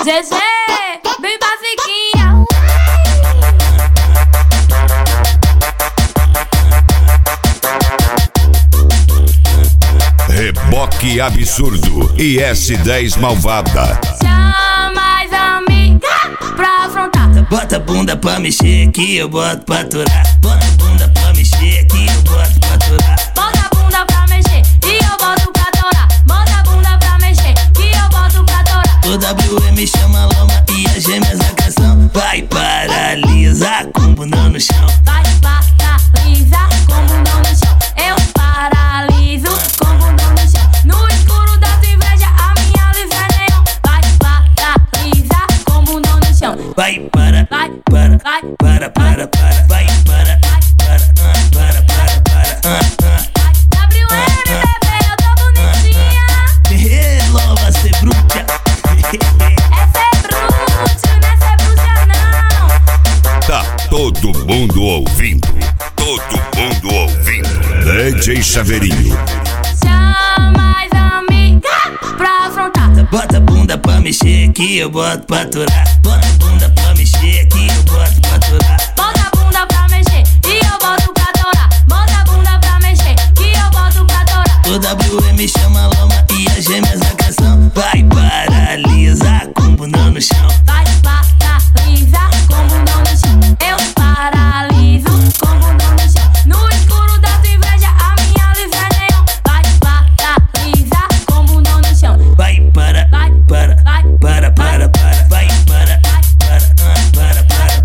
GG, bem basiquinha. Reboque absurdo e S10 malvada. Chama as amigas pra afrontar. Bota a bunda pra mexer que eu boto pra aturar. Bota a bunda pra mexer que eu boto pra aturar. Bota a bunda pra mexer e eu boto pra torar. Bota a bunda pra mexer que eu boto pra torar. O WM chama a lama e as gêmeas a canção. Vai paralisar com bunda no chão. Vai paralisar com bunda no chão. Eu paraliso com bunda no chão. No escuro da tua inveja a minha luz é neon. Vai paralisar com bunda no chão. Vai para, Vai, para, vai, para, para, para. Vai para, para, WM, bebê, eu tô bonitinha. Louva ser bruxa. Essa é bruxa, não é ser bruxa não. Tá todo mundo ouvindo. Todo mundo ouvindo. DJ Chaveirinho. Chama as amigas pra afrontar. Bota a bunda pra mexer que eu boto pra aturar. Bota a bunda pra mexer que eu boto pra aturar. Bota a bunda pra mexer e eu boto pra torar. Bota a bunda pra mexer que eu boto pra torar. O WM chama a lama e as gêmeas a canção. Vai paralisar com bunda no chão. Vai paralisar com bunda no chão. Eu paraliso com bunda no chão. No escuro da tua inveja a minha luz é neon. Vai paralisar com bunda no chão. Vai para, Vai, para, vai, para, para, para. Vai para, para,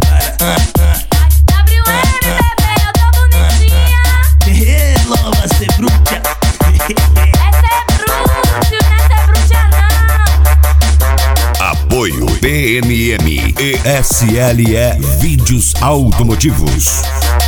WM, bebê, eu tô bonitinha. Louva ser bruxa. Essa é bruxa, não é ser bruxa não. Apoio PNM e SLE Vídeos Automotivos.